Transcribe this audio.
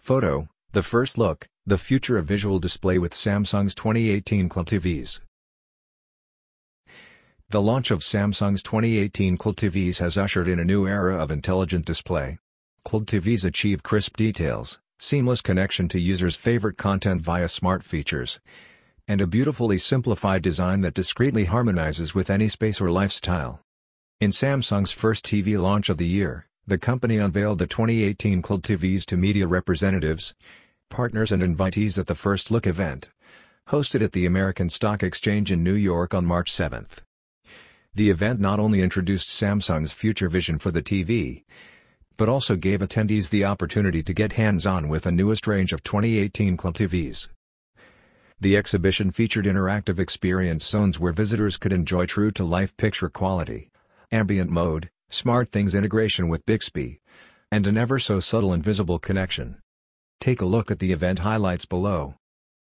Photo, the first look, the future of visual display with Samsung's 2018 Club TVs. The launch of Samsung's 2018 Club TVs has ushered in a new era of intelligent display. Club TVs achieve crisp details, seamless connection to users' favorite content via smart features, and a beautifully simplified design that discreetly harmonizes with any space or lifestyle. In Samsung's first TV launch of the year, the company unveiled the 2018 Club TVs to media representatives, partners and invitees at the First Look event, hosted at the American Stock Exchange in New York on March 7. The event not only introduced Samsung's future vision for the TV, but also gave attendees the opportunity to get hands-on with the newest range of 2018 Club TVs. The exhibition featured interactive experience zones where visitors could enjoy true-to-life picture quality, ambient mode, SmartThings integration with Bixby, and an ever-so-subtle and visible connection. Take a look at the event highlights below.